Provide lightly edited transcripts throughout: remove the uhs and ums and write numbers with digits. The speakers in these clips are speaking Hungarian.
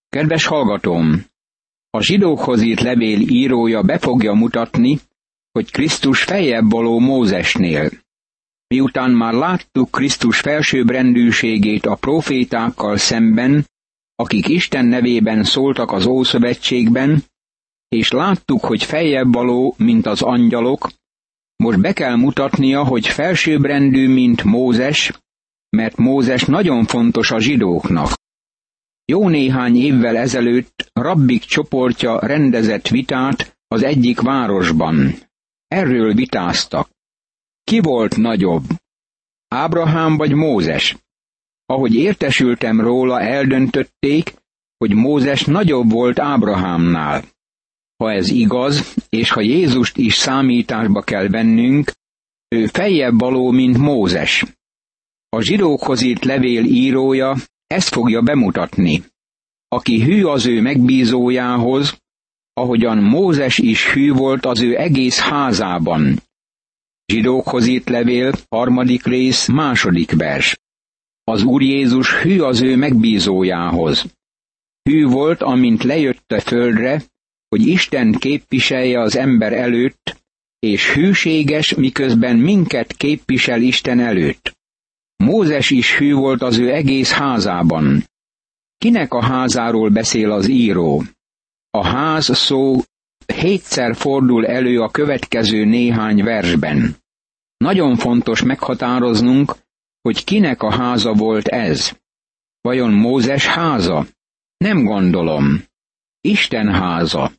Kedves hallgatóm! A zsidókhoz írt levél írója be fogja mutatni, hogy Krisztus feljebb való Mózesnél. Miután már láttuk Krisztus felsőbbrendűségét a prófétákkal szemben, akik Isten nevében szóltak az Ószövetségben, és láttuk, hogy feljebb való, mint az angyalok, most be kell mutatnia, hogy felsőbbrendű, mint Mózes, mert Mózes nagyon fontos a zsidóknak. Jó néhány évvel ezelőtt rabbik csoportja rendezett vitát az egyik városban. Erről vitáztak. Ki volt nagyobb? Ábrahám vagy Mózes? Ahogy értesültem róla, eldöntötték, hogy Mózes nagyobb volt Ábrahámnál. Ha ez igaz, és ha Jézust is számításba kell vennünk, ő feljebb való, mint Mózes. A zsidókhoz írt levél írója ezt fogja bemutatni. Aki hű az ő megbízójához, ahogyan Mózes is hű volt az ő egész házában. Zsidókhoz írt levél, 3. rész, 2. vers. Az Úr Jézus hű az ő megbízójához. Hű volt, amint lejött a földre, hogy Isten képviselje az ember előtt, és hűséges, miközben minket képvisel Isten előtt. Mózes is hű volt az ő egész házában. Kinek a házáról beszél az író? A ház szó 7-szer fordul elő a következő néhány versben. Nagyon fontos meghatároznunk, hogy kinek a háza volt ez. Vajon Mózes háza? Nem gondolom. Isten háza.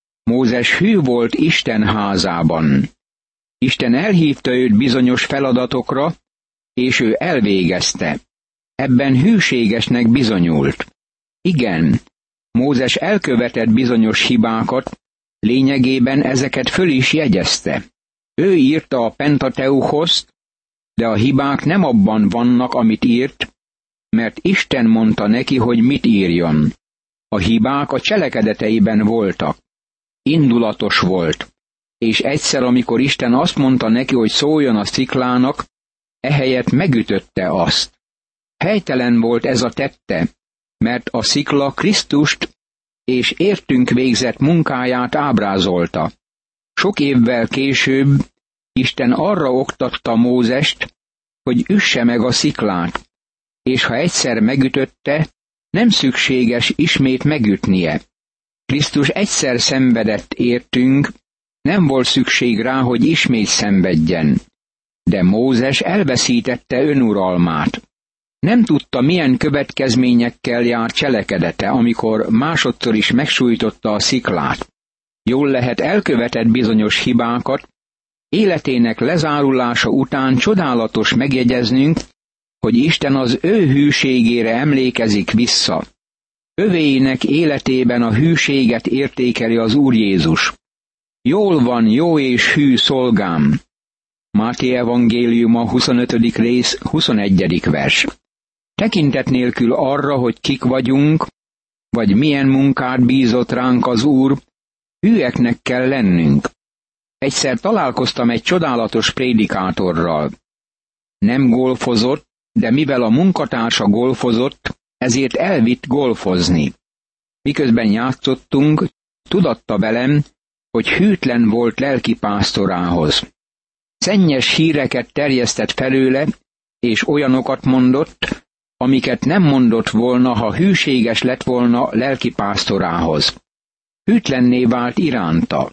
Mózes hű volt Isten házában. Isten elhívta őt bizonyos feladatokra, és ő elvégezte. Ebben hűségesnek bizonyult. Igen, Mózes elkövetett bizonyos hibákat, lényegében ezeket föl is jegyezte. Ő írta a Pentateukoszt, de a hibák nem abban vannak, amit írt, mert Isten mondta neki, hogy mit írjon. A hibák a cselekedeteiben voltak. Indulatos volt, és egyszer, amikor Isten azt mondta neki, hogy szóljon a sziklának, ehelyett megütötte azt. Helytelen volt ez a tette, mert a szikla Krisztust és értünk végzett munkáját ábrázolta. Sok évvel később Isten arra oktatta Mózest, hogy üsse meg a sziklát, és ha egyszer megütötte, nem szükséges ismét megütnie. Krisztus egyszer szenvedett értünk, nem volt szükség rá, hogy ismét szenvedjen. De Mózes elveszítette önuralmát. Nem tudta, milyen következményekkel jár cselekedete, amikor másodszor is megsújtotta a sziklát. Jól lehet, elkövetett bizonyos hibákat, életének lezárulása után csodálatos megjegyeznünk, hogy Isten az ő hűségére emlékezik vissza. Övéinek életében a hűséget értékeli az Úr Jézus. Jól van, jó és hű szolgám. Máté evangéliuma 25. rész 21. vers. Tekintet nélkül arra, hogy kik vagyunk, vagy milyen munkát bízott ránk az Úr, hűeknek kell lennünk. Egyszer találkoztam egy csodálatos prédikátorral. Nem golfozott, de mivel a munkatársa golfozott, ezért elvitt golfozni. Miközben játszottunk, tudatta velem, hogy hűtlen volt lelkipásztorához. Szennyes híreket terjesztett felőle, és olyanokat mondott, amiket nem mondott volna, ha hűséges lett volna lelkipásztorához. Hűtlenné vált iránta.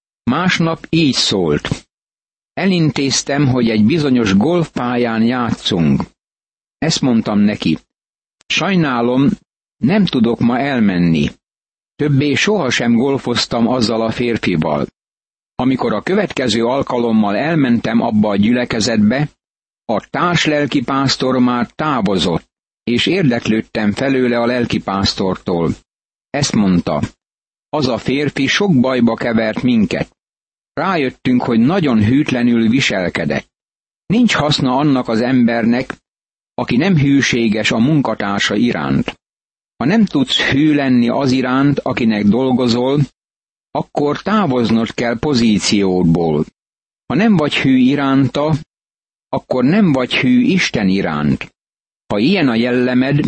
Másnap így szólt. Elintéztem, hogy egy bizonyos golfpályán játszunk. Ezt mondtam neki. Sajnálom, nem tudok ma elmenni. Többé sohasem golfoztam azzal a férfival. Amikor a következő alkalommal elmentem abba a gyülekezetbe, a társlelkipásztor már távozott, és érdeklődtem felőle a lelkipásztortól. Ezt mondta, az a férfi sok bajba kevert minket. Rájöttünk, hogy nagyon hűtlenül viselkedett. Nincs haszna annak az embernek, aki nem hűséges a munkatársa iránt. Ha nem tudsz hű lenni az iránt, akinek dolgozol, akkor távoznod kell pozíciódból. Ha nem vagy hű iránta, akkor nem vagy hű Isten iránt. Ha ilyen a jellemed,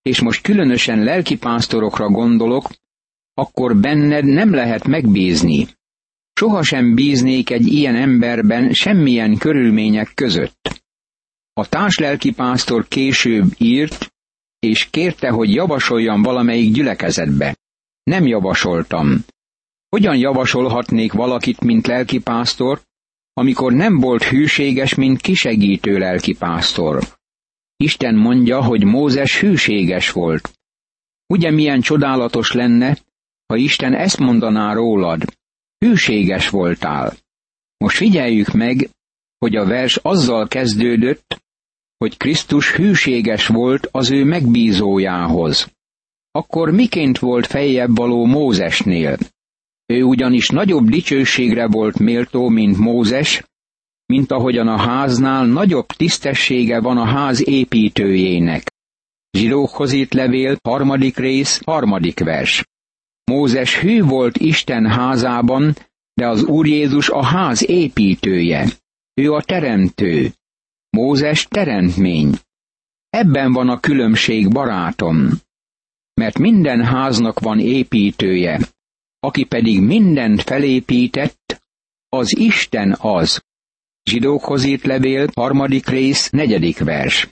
és most különösen lelkipásztorokra gondolok, akkor benned nem lehet megbízni. Sohasem bíznék egy ilyen emberben semmilyen körülmények között. A társlelkipásztor később írt, és kérte, hogy javasoljam valamelyik gyülekezetbe. Nem javasoltam. Hogyan javasolhatnék valakit, mint lelkipásztor, amikor nem volt hűséges, mint kisegítő lelkipásztor? Isten mondja, hogy Mózes hűséges volt. Ugye milyen csodálatos lenne, ha Isten ezt mondaná rólad? Hűséges voltál. Most figyeljük meg, hogy a vers azzal kezdődött, hogy Krisztus hűséges volt az ő megbízójához. Akkor miként volt feljebb való Mózesnél? Ő ugyanis nagyobb dicsőségre volt méltó, mint Mózes, mint ahogyan a háznál nagyobb tisztessége van a ház építőjének. Zsidókhoz írt levél, 3. rész, 3. vers. Mózes hű volt Isten házában, de az Úr Jézus a ház építője. Ő a teremtő. Mózes teremtmény. Ebben van a különbség, barátom. Mert minden háznak van építője, aki pedig mindent felépített, az Isten az. Zsidókhoz írt levél, 3. rész, 4. vers.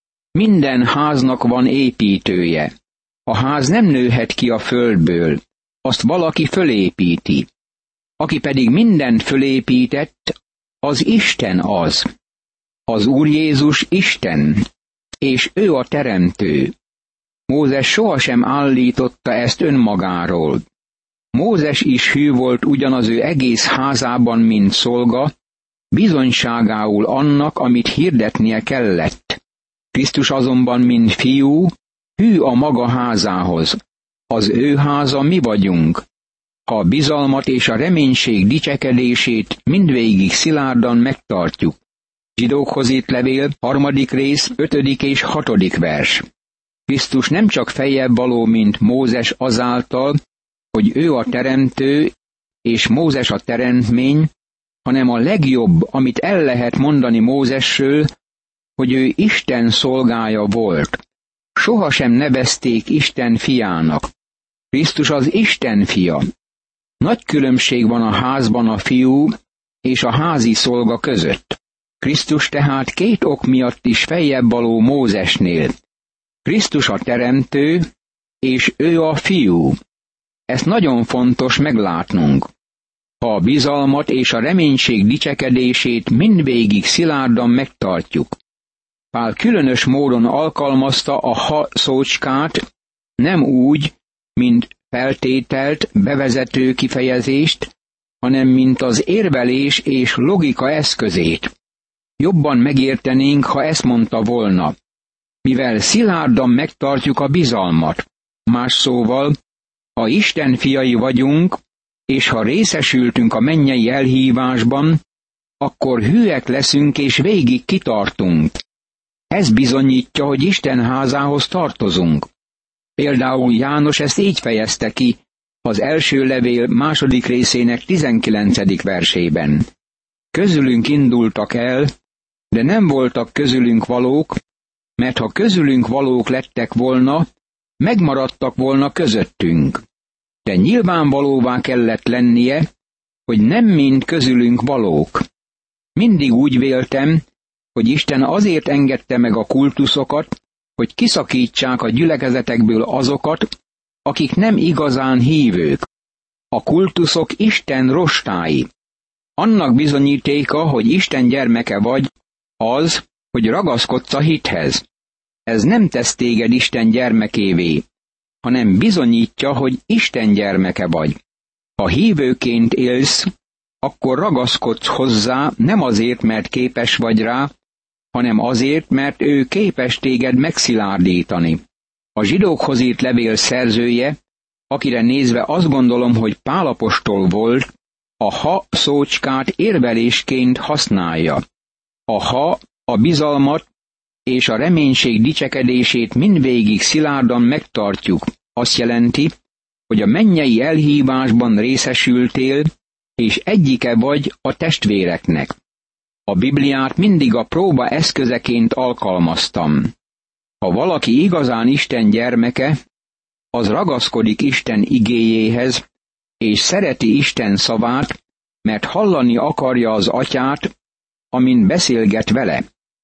Minden háznak van építője. A ház nem nőhet ki a földből, azt valaki fölépíti. Aki pedig mindent fölépített, az Isten az. Az Úr Jézus Isten, és ő a teremtő. Mózes sohasem állította ezt önmagáról. Mózes is hű volt ugyanaz ő egész házában, mint szolga, bizonyságául annak, amit hirdetnie kellett. Krisztus azonban, mint fiú, hű a maga házához. Az ő háza mi vagyunk. Ha a bizalmat és a reménység dicsekedését mindvégig szilárdan megtartjuk. Zsidókhoz írt levél, 3. rész, 5. és 6. vers. Krisztus nem csak feljebb való, mint Mózes azáltal, hogy ő a teremtő, és Mózes a teremtmény, hanem a legjobb, amit el lehet mondani Mózesről, hogy ő Isten szolgája volt. Sohasem nevezték Isten fiának. Krisztus az Isten fia. Nagy különbség van a házban a fiú és a házi szolga között. Krisztus tehát 2 ok miatt is feljebb való Mózesnél. Krisztus a teremtő, és ő a fiú. Ezt nagyon fontos meglátnunk. Ha a bizalmat és a reménység dicsekedését mindvégig szilárdan megtartjuk. Pál különös módon alkalmazta a ha szócskát, nem úgy, mint feltételt, bevezető kifejezést, hanem mint az érvelés és logika eszközét. Jobban megértenénk, ha ezt mondta volna. Mivel szilárdan megtartjuk a bizalmat. Más szóval, ha Isten fiai vagyunk, és ha részesültünk a mennyei elhívásban, akkor hűek leszünk és végig kitartunk. Ez bizonyítja, hogy Isten házához tartozunk. Például János ezt így fejezte ki az első levél 2. részének 19. versében. Közülünk indultak el, de nem voltak közülünk valók, mert ha közülünk valók lettek volna, megmaradtak volna közöttünk. De nyilvánvalóvá kellett lennie, hogy nem mind közülünk valók. Mindig úgy véltem, hogy Isten azért engedte meg a kultuszokat, hogy kiszakítsák a gyülekezetekből azokat, akik nem igazán hívők. A kultuszok Isten rostái. Annak bizonyítéka, hogy Isten gyermeke vagy, az, hogy ragaszkodsz a hithez. Ez nem tesz téged Isten gyermekévé, hanem bizonyítja, hogy Isten gyermeke vagy. Ha hívőként élsz, akkor ragaszkodsz hozzá nem azért, mert képes vagy rá, hanem azért, mert ő képes téged megszilárdítani. A zsidókhoz írt levél szerzője, akire nézve azt gondolom, hogy Pál apostol volt, a ha szócskát érvelésként használja. A ha a bizalmat és a reménység dicsekedését mindvégig szilárdan megtartjuk. Azt jelenti, hogy a mennyei elhívásban részesültél, és egyike vagy a testvéreknek. A Bibliát mindig a próba eszközeként alkalmaztam. Ha valaki igazán Isten gyermeke, az ragaszkodik Isten igéjéhez, és szereti Isten szavát, mert hallani akarja az Atyát, amin beszélget vele.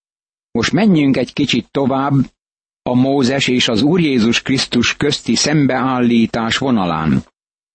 Most menjünk egy kicsit tovább a Mózes és az Úr Jézus Krisztus közti szembeállítás vonalán.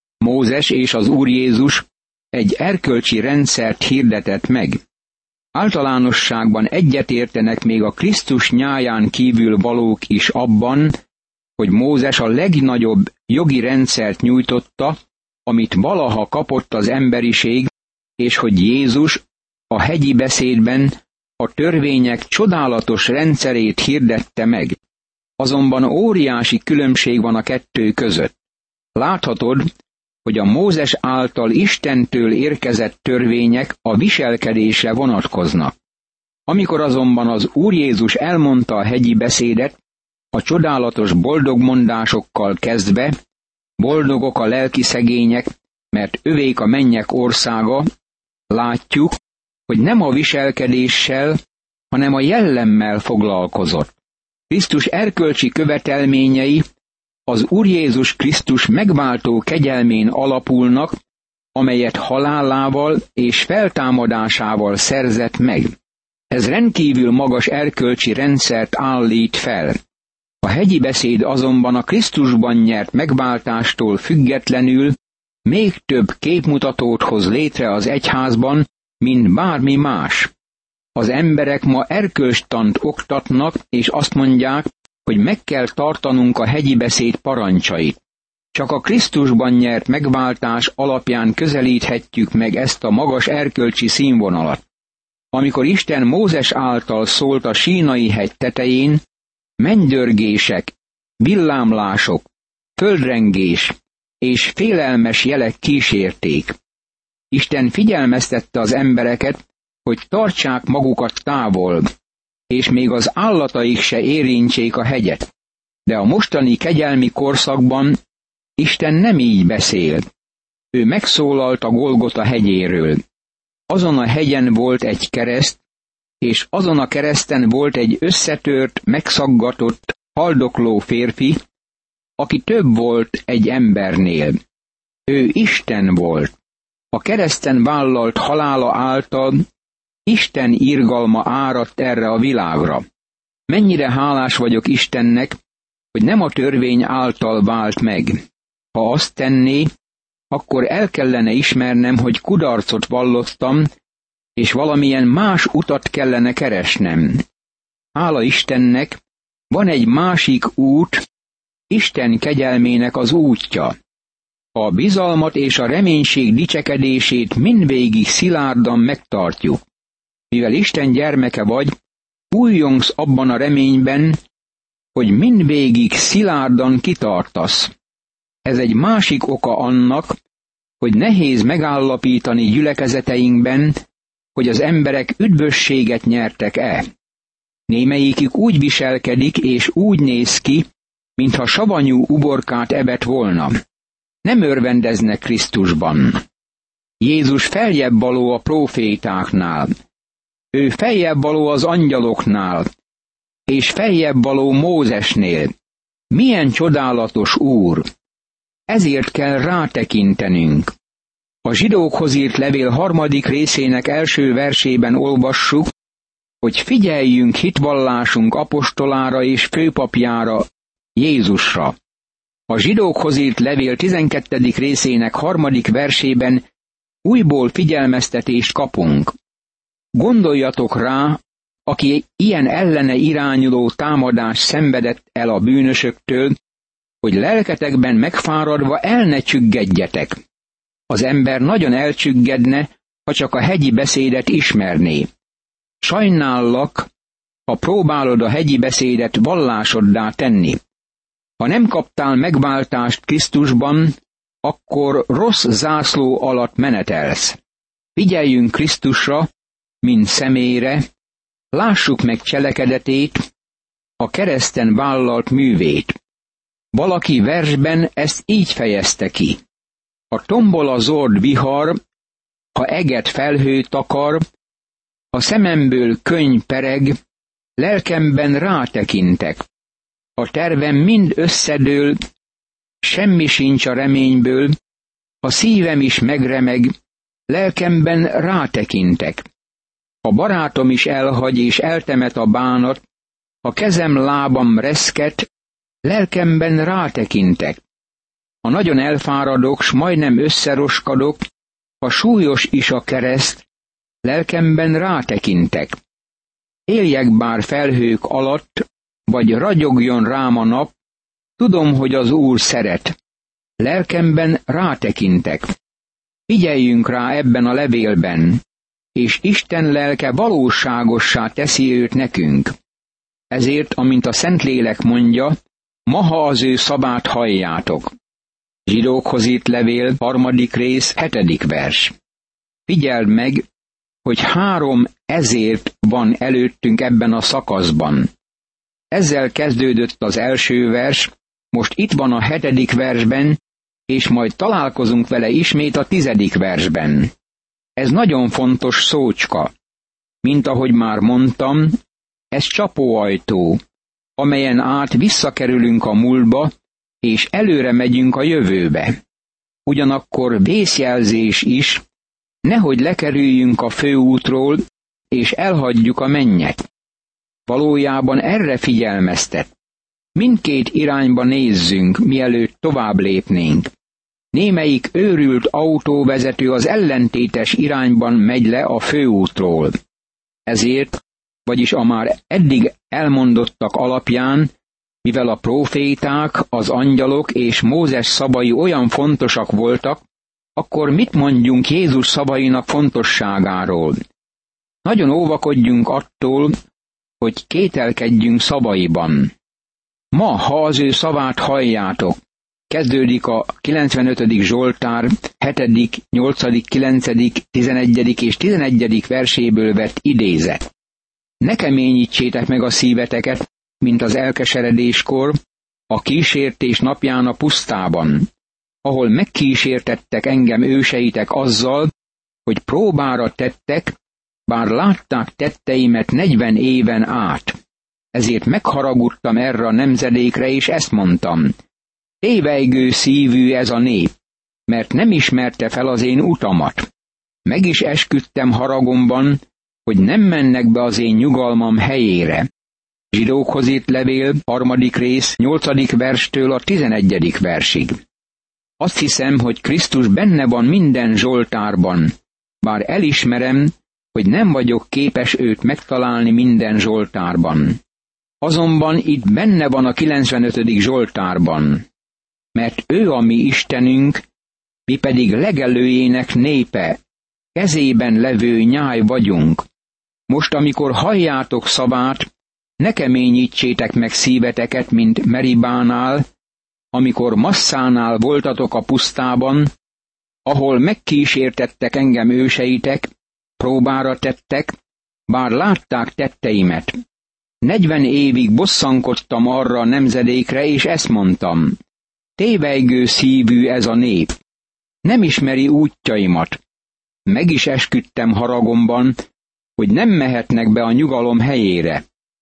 Mózes és az Úr Jézus egy erkölcsi rendszert hirdetett meg. Általánosságban egyetértenek még a Krisztus nyáján kívül valók is abban, hogy Mózes a legnagyobb jogi rendszert nyújtotta, amit valaha kapott az emberiség, és hogy Jézus a hegyi beszédben a törvények csodálatos rendszerét hirdette meg. Azonban óriási különbség van a kettő között. Láthatod, hogy a Mózes által Istentől érkezett törvények a viselkedésre vonatkoznak. Amikor azonban az Úr Jézus elmondta a hegyi beszédet, a csodálatos boldogmondásokkal kezdve, boldogok a lelki szegények, mert övék a mennyek országa, látjuk, hogy nem a viselkedéssel, hanem a jellemmel foglalkozott. Krisztus erkölcsi követelményei az Úr Jézus Krisztus megváltó kegyelmén alapulnak, amelyet halálával és feltámadásával szerzett meg. Ez rendkívül magas erkölcsi rendszert állít fel. A hegyi beszéd azonban a Krisztusban nyert megváltástól függetlenül még több képmutatót hoz létre az egyházban, mint bármi más. Az emberek ma erkölcstant oktatnak, és azt mondják, hogy meg kell tartanunk a hegyi beszéd parancsait. Csak a Krisztusban nyert megváltás alapján közelíthetjük meg ezt a magas erkölcsi színvonalat. Amikor Isten Mózes által szólt a Sínai hegy tetején, mennydörgések, villámlások, földrengés és félelmes jelek kísérték. Isten figyelmeztette az embereket, hogy tartsák magukat távol, és még az állataik se érintsék a hegyet. De a mostani kegyelmi korszakban Isten nem így beszél. Ő megszólalt a Golgota hegyéről. Azon a hegyen volt egy kereszt, és azon a kereszten volt egy összetört, megszaggatott, haldokló férfi, aki több volt egy embernél. Ő Isten volt. A kereszten vállalt halála által Isten irgalma áradt erre a világra. Mennyire hálás vagyok Istennek, hogy nem a törvény által vált meg. Ha azt tenné, akkor el kellene ismernem, hogy kudarcot vallottam, és valamilyen más utat kellene keresnem. Hála Istennek, van egy másik út, Isten kegyelmének az útja. A bizalmat és a reménység dicsekedését mindvégig szilárdan megtartjuk. Mivel Isten gyermeke vagy, újjongsz abban a reményben, hogy mindvégig szilárdan kitartasz. Ez egy másik oka annak, hogy nehéz megállapítani gyülekezeteinkben, hogy az emberek üdvösséget nyertek-e. Némelyikük úgy viselkedik és úgy néz ki, mintha savanyú uborkát evett volna. Nem örvendeznek Krisztusban. Jézus feljebb való a prófétáknál. Ő feljebb való az angyaloknál, és feljebb való Mózesnél. Milyen csodálatos Úr! Ezért kell rátekintenünk. A zsidókhoz írt levél 3. részének első versében olvassuk, hogy figyeljünk hitvallásunk apostolára és főpapjára, Jézusra. A zsidókhoz írt levél 12. részének 3. versében újból figyelmeztetést kapunk. Gondoljatok rá, aki ilyen ellene irányuló támadást szenvedett el a bűnösöktől, hogy lelketekben megfáradva el ne csüggedjetek. Az ember nagyon elcsüggedne, ha csak a hegyi beszédet ismerné. Sajnállak, ha próbálod a hegyi beszédet vallásoddá tenni. Ha nem kaptál megváltást Krisztusban, akkor rossz zászló alatt menetelsz. Figyeljünk Krisztusra, mint személyre, lássuk meg cselekedetét, a kereszten vállalt művét. Valaki versben ezt így fejezte ki. Ha tombol a zord vihar, ha eget felhő takar, ha szememből könny pereg, lelkemben rátekintek. a tervem mind összedől, semmi sincs a reményből, a szívem is megremeg, lelkemben rátekintek. A barátom is elhagy és eltemet a bánat, a kezem lábam reszket, lelkemben rátekintek. Ha nagyon elfáradok, s majdnem összeroskadok, ha súlyos is a kereszt, lelkemben rátekintek. Éljek bár felhők alatt, vagy ragyogjon rám a nap, tudom, hogy az Úr szeret. Lelkemben rátekintek. Figyeljünk rá ebben a levélben, és Isten lelke valóságossá teszi őt nekünk. Ezért, amint a Szentlélek mondja, maha az ő szavát halljátok. Zsidókhoz írt levél, 3. rész, 7. vers. Figyeld meg, hogy 3 ezért van előttünk ebben a szakaszban. Ezzel kezdődött az első vers, most itt van a 7. versben, és majd találkozunk vele ismét a 10. versben. Ez nagyon fontos szócska. Mint ahogy már mondtam, ez csapóajtó, amelyen át visszakerülünk a múltba, és előre megyünk a jövőbe. Ugyanakkor vészjelzés is, nehogy lekerüljünk a főútról, és elhagyjuk a mennyet. Valójában erre figyelmeztet. Mindkét irányba nézzünk, mielőtt tovább lépnénk. Némelyik őrült autóvezető az ellentétes irányban megy le a főútról. Ezért, vagyis a már eddig elmondottak alapján, mivel a próféták, az angyalok és Mózes szavai olyan fontosak voltak, akkor mit mondjunk Jézus szavainak fontosságáról? Nagyon óvakodjunk attól, hogy kételkedjünk szavaiban. Ma, ha az ő szavát halljátok, kezdődik a 95. Zsoltár 7., 8., 9., 11. és 11. verséből vett idézet. Ne keményítsétek meg a szíveteket, mint az elkeseredéskor, a kísértés napján a pusztában, ahol megkísértettek engem őseitek azzal, hogy próbára tettek, bár látták tetteimet 40 éven át. Ezért megharagudtam erre a nemzedékre, és ezt mondtam: tévejgő szívű ez a nép, mert nem ismerte fel az én utamat. Meg is esküdtem haragomban, hogy nem mennek be az én nyugalmam helyére. Zsidókhoz írt levél, 3. rész, 8. verstől a 11. versig. Azt hiszem, hogy Krisztus benne van minden zsoltárban, bár elismerem, hogy nem vagyok képes őt megtalálni minden zsoltárban. Azonban itt benne van a 95. zsoltárban, mert ő a mi Istenünk, mi pedig legelőjének népe, kezében levő nyáj vagyunk. Most, amikor halljátok szavát, ne keményítsétek meg szíveteket, mint Meribánál, amikor Masszánál voltatok a pusztában, ahol megkísértettek engem őseitek, próbára tettek, bár látták tetteimet. 40 évig bosszankodtam arra a nemzedékre, és ezt mondtam: tévejgő szívű ez a nép, nem ismeri útjaimat. Meg is esküdtem haragomban, hogy nem mehetnek be a nyugalom helyére.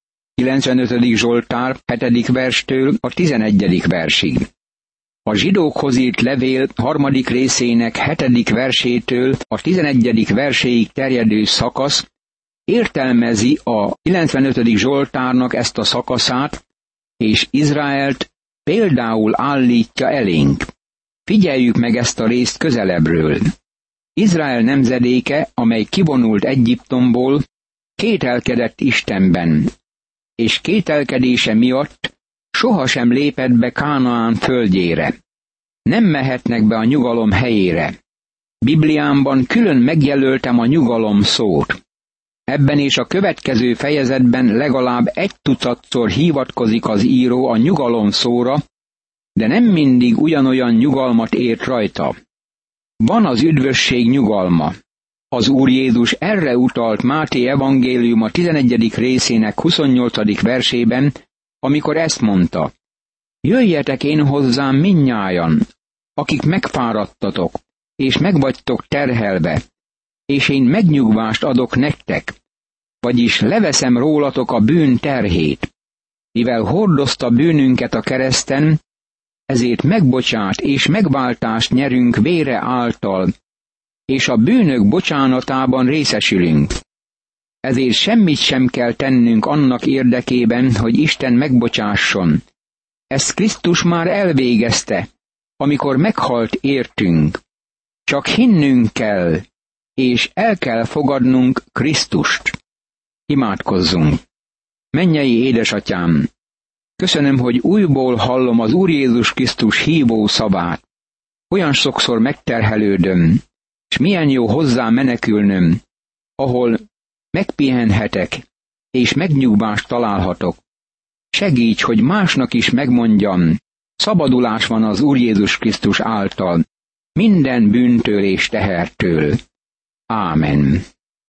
95. Zsoltár 7. verstől a 11. versig. A Zsidókhoz írt levél 3. részének 7. versétől a 11. verséig terjedő szakasz értelmezi a 95. Zsoltárnak ezt a szakaszát, és Izraelt például állítja elénk. Figyeljük meg ezt a részt közelebbről. Izrael nemzedéke, amely kivonult Egyiptomból, kételkedett Istenben, és kételkedése miatt sohasem lépett be Kánaán földjére. Nem mehetnek be a nyugalom helyére. Bibliámban külön megjelöltem a nyugalom szót. Ebben és a következő fejezetben legalább 1 tucatszor hivatkozik az író a nyugalom szóra, de nem mindig ugyanolyan nyugalmat ért rajta. Van az üdvösség nyugalma. Az Úr Jézus erre utalt Máté evangélium a 11. részének 28. versében, amikor ezt mondta: jöjjetek én hozzám mindnyájan, akik megfáradtatok, és megvagytok terhelve, és én megnyugvást adok nektek, vagyis leveszem rólatok a bűn terhét. Mivel hordozta bűnünket a kereszten, ezért megbocsát és megváltást nyerünk vére által, és a bűnök bocsánatában részesülünk. Ezért semmit sem kell tennünk annak érdekében, hogy Isten megbocsásson. Ezt Krisztus már elvégezte, amikor meghalt értünk. Csak hinnünk kell, és el kell fogadnunk Krisztust. Imádkozzunk! Mennyei édesatyám! Köszönöm, hogy újból hallom az Úr Jézus Krisztus hívó szavát. Olyan sokszor megterhelődöm, és milyen jó hozzá menekülnöm, ahol megpihenhetek, és megnyugvást találhatok. Segíts, hogy másnak is megmondjam, szabadulás van az Úr Jézus Krisztus által, minden bűntől és tehertől. Ámen.